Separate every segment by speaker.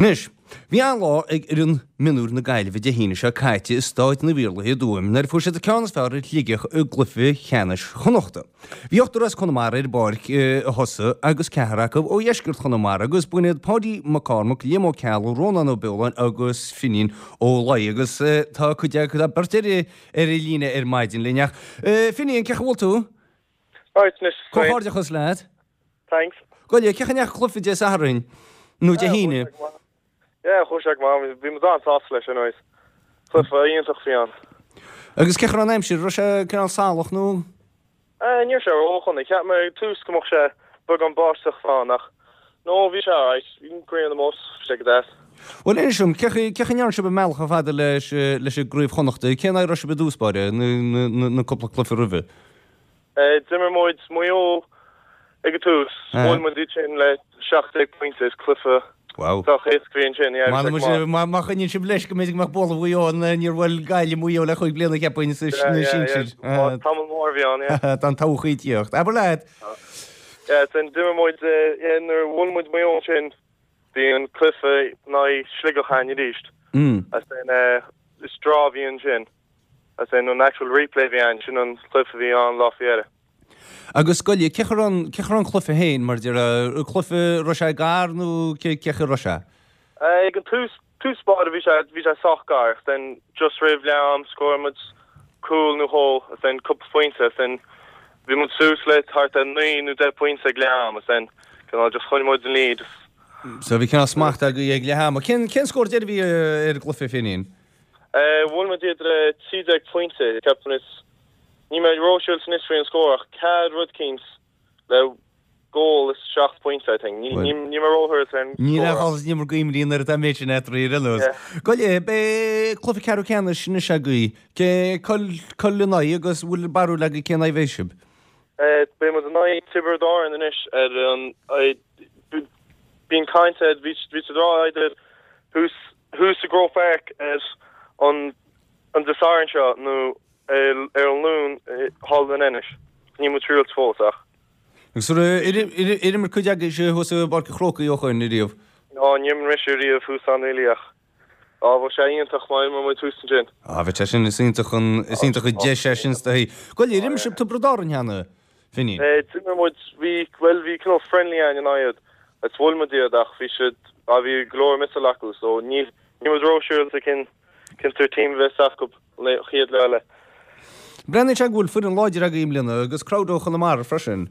Speaker 1: Nis, bhí an lá ag ar an minúr na gaiileh de híine se caiite is stáid na bhíorlathe dúim, nar fuair sé a ceannas fearr líigech a glufi cheannis chonachta. Bhí ochtar as chunamara ar barc a thosa agus ceharach ó dheisgurt chunamara agus buinead Paddy McCormack, Liam O'Callaghan, Ronan O'Billan agus Finin ó Lai agus tá chuide chu a bartéir ar i líne ar maidin líneach. Finin, cecha bhil tú?
Speaker 2: Right, Nis.
Speaker 1: Cóáirdechas leat?
Speaker 2: Thanks.
Speaker 1: Goile, cechaneach chlufi de saharin? Nú de híine?
Speaker 2: Ja, chuiseach má, bhí mu an sás leis an oes. Clufa íontach fián.
Speaker 1: Agus cechar an aimsir, ro sé cyn salach nú?
Speaker 2: Níor sé óchan, ich heb me tús gomach sé bug an báisteach fánach. No, bhí sé áis, bhín gréan am os, sé go des.
Speaker 1: Wel, inisiom, cechan nearn se be melch a fada leis y grúif chonachta, cén ai ro se be dúsbáre na cwpla clufa rhyfy?
Speaker 2: Dimmer moid mwy o ag y tús, mwyn mwyd i chyn le 70 pwyntis clufa.
Speaker 1: Wow.
Speaker 2: Doch eith gwyn chyn, ie.
Speaker 1: Mae chyn ni'n sy'n bleis gymysig ma'ch bol o fwy o'n ni'r wel gael i mwy o le chwy blein ag ebwyn sy'n sy'n.
Speaker 2: Tamil mor fi on, ie.
Speaker 1: Dan tawch i diolch. Aber led?
Speaker 2: Ie, dyn dimmer moid, yn yr wyn mwyd mwy o chyn, di'n clufa na i sligoch han i ddysg. As dyn, stra fi yn chyn. As dyn, yn actual replay fi an, chyn yn clufa fi an Lafayette.
Speaker 1: Agus goile, cechar an chlufa hain, mar dyr chlufa rosha gar nhw cechar rosha?
Speaker 2: Ag an two spot vi sé soch gar, then just riv leam, score much cool nu hole, then couple points, then vi mut suslet hart an 9 nu 10 points ag leam, then can I just chun mod den lead.
Speaker 1: So vi kan smacht ag leam. Ken score did vi chlufa finin?
Speaker 2: One mod did 10 points, captain is Ní me Rochelle Snisfree and score. Cad Rudkins, the goal is 6 points, I think. Ní me roll then.
Speaker 1: Ní le hals ní mar gaimlí in ar damage net rilos. Goile be clufa caru canna sinna sagui. Ke colna agus will baru lagi ken iveshib.
Speaker 2: Be mo the Tiberdor in the nish I being kind said we draw I did who's to grow back as on the siren shot no loon Holden Enish. Ní mu triúil fósach.
Speaker 1: So mar chuideag sé hos barca chróca ochain i riamh?
Speaker 2: No, níim riisiú riamh hús an éliach. Bh sé íontach mai mar mai túsan sin.
Speaker 1: Bheit sin is íontach a 10 sessions da hí. Goil í rimsib tá brodár an heanna, Fini?
Speaker 2: Timmer muid, vi kind of friendly an iad. It's full ma diadach, vi should, vi glór misalachú, so ní mu roisiúil a kin tur team vesach go chiad leile.
Speaker 1: Brenn se gúil fud an láidir a imlína agus crowdóch an mar freisin.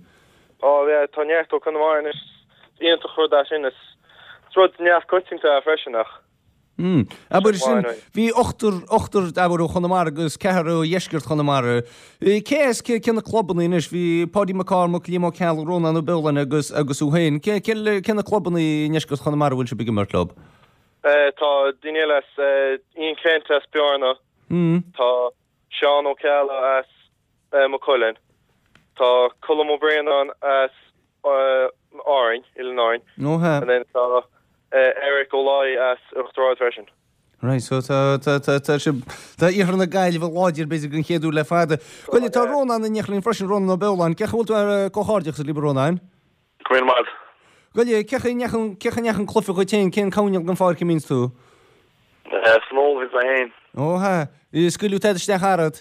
Speaker 2: Tá necht ó an mar is íontach chuir sin is rud neaf coitingta a freisinach.
Speaker 1: Aber sin hí 8 dabar chun mar agus cehar ó dheisgurt chun mar. Cés cinna clubban inis hí Paddy McCormack, Liam O'Callaghan, Ronan O'Billan agus Uhain. Cinna clubban í dheisgurt chun mar bhfuil se bigim mar club?
Speaker 2: Tá Dinelas Ian Kent as Bjarna. Tá Sean O'Callaghan as McCullen. Tá Colm O'Brien as Orange, Illinois. And then tá Eric O'Lai as Uchtrad version.
Speaker 1: Right, so tá íhar na gail bh láidir beidir an chéadú le fada. Goile tá Ronan in nechlín freisin Ronan O'Billan, cecha bhfuil tú ar cóáirdeach sa líbe Ronan?
Speaker 2: Cuin mad.
Speaker 1: Goile, cecha nechan clufa go téin cén cáineach an fáir cymins tú?
Speaker 2: Small is my hain.
Speaker 1: Ha, sgwylw tedisteach arad?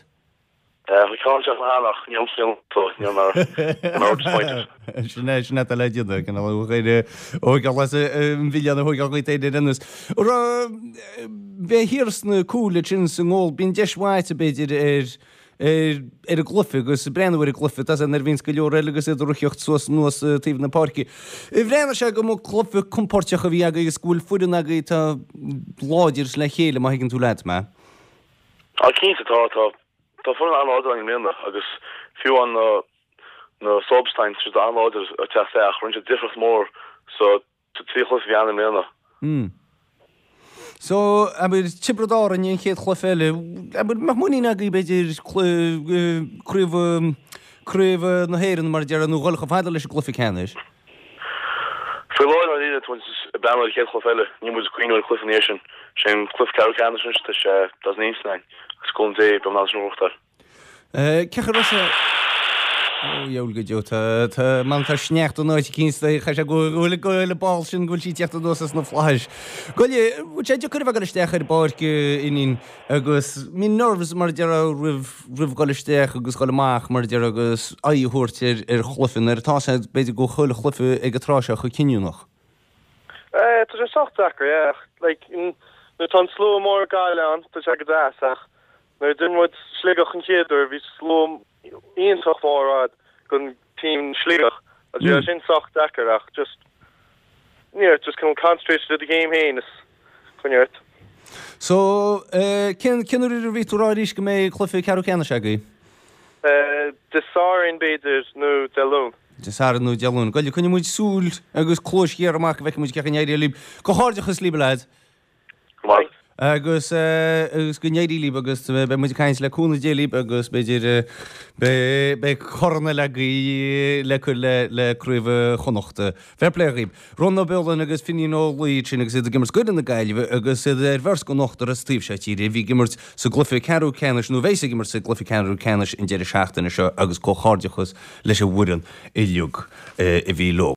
Speaker 2: We can't just hanach, ni'n still to, ni'n mar disappointed.
Speaker 1: Sinna a leidiad gan o gael las yn filiad o gael gweithio i'r ynnes. O'r fe hirs na cwle chyn sy'n ngol, bi'n deswaith a beidir y glyffi, gos brenn o'r glyffi, tas yn erfyn sgylio'r elegus yd rwchioch sos nos tyf na parki. Frenn siag am o glyffi cwmportiach o fi ag ag sgwyl ffwrdd ag ag ta blodir sle chéle ma hegin túled ma?
Speaker 2: Cyn sy'n Tá fun an order an minna agus fiú an na substance just an order a testach run different more so to tríchlas vi an minna.
Speaker 1: So aber tibrodar an chéad chlafelle aber mag muí na beidir cruh na héan mar dear an ghilcha fadal leis glufi canis.
Speaker 2: Fi lo an ide twan ban chéad chlafelle ní mu Queen or Cliff Nation sin Cliff Carol canis das nísnain. Skon dé be nás nóchtar.
Speaker 1: Cechar Jool go dú man tá sneachú náid cínsta cha sé gohfuil goile ball sin ghúil sí teachta dosas na fláis. Goile sé chur bh goisteach ar barce inín agus mí nervs mar de rih goisteach agus goileach mar de agus aíúirtir ar chluffin ar tá beidir go chuile chlufu ag goráise chu cinúnach.
Speaker 2: Tá sé sochtachar, nu tá sló mór gaile an tá se go dáach. Nu dunmod sligach an chéidir hí slóm íontoch mórrád gon team sligach a sin sochtachar ach just come concentrate to the game héin chuirt.
Speaker 1: So cinnar víúráéis go mé chlufi ceú cena se gaí?
Speaker 2: Desáin beidir nó delún.
Speaker 1: Desáú deún, goil chunne muid súl agus chlóiscéar amach bheith mu cechan éidir líb go háirdechas líbe leid. Agus go néirí líb agus be mu caiins leúna délíb agus beidir be chorna le chu le cruúh chonochta. Fairléíb. Ronna belan agus finíólí sin agus gimmar godan na gaiileh agus ar bhers go nochtar a stíb se tíí, bhí gimmart sa glufi ceú cenis nó bhééis gimmar sa glufi ceú cenis in deidir seachtainna seo agus có háirdechas leis a bhuian i liug i bhí lo.